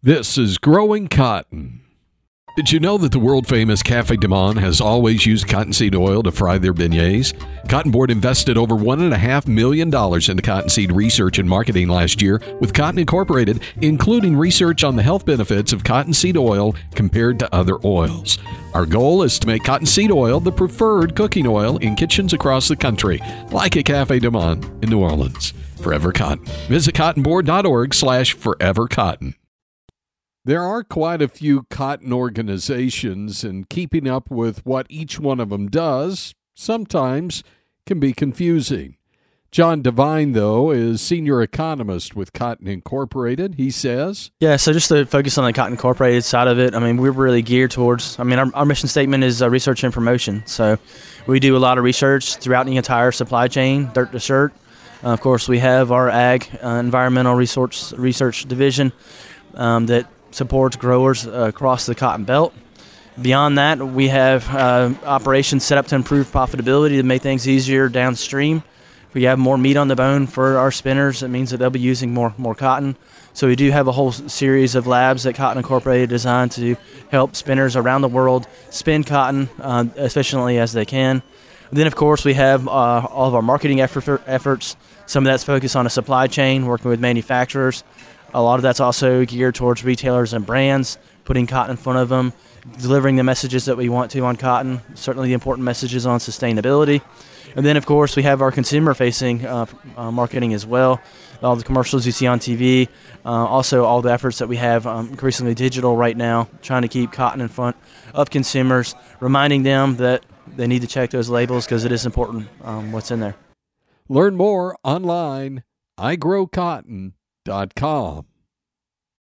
This is Growing Cotton. Did you know that the world-famous Cafe Du Monde has always used cottonseed oil to fry their beignets? Cotton Board invested over $1.5 million into cottonseed research and marketing last year with Cotton Incorporated, including research on the health benefits of cottonseed oil compared to other oils. Our goal is to make cottonseed oil the preferred cooking oil in kitchens across the country, like at Cafe Du Monde in New Orleans. Forever Cotton. Visit cottonboard.org/forevercotton. There are quite a few cotton organizations, and keeping up with what each one of them does sometimes can be confusing. John Devine, though, is senior economist with Cotton Incorporated. He says, Yeah, so just to focus on the Cotton Incorporated side of it, we're really geared towards, our mission statement is research and promotion. So we do a lot of research throughout the entire supply chain, dirt to shirt. Of course, we have our ag environmental research division that supports growers across the cotton belt. Beyond that, we have operations set up to improve profitability to make things easier downstream. If we have more meat on the bone for our spinners, it means that they'll be using more cotton. So we do have a whole series of labs that Cotton Incorporated designed to help spinners around the world spin cotton as efficiently as they can. And then, of course, we have all of our marketing efforts. Some of that's focused on a supply chain, working with manufacturers. A lot of that's also geared towards retailers and brands, putting cotton in front of them, delivering the messages that we want to on cotton, certainly the important messages on sustainability. And then, of course, we have our consumer-facing marketing as well, all the commercials you see on TV, also all the efforts that we have increasingly digital right now, trying to keep cotton in front of consumers, reminding them that they need to check those labels because it is important what's in there. Learn more online, igrowcotton.com.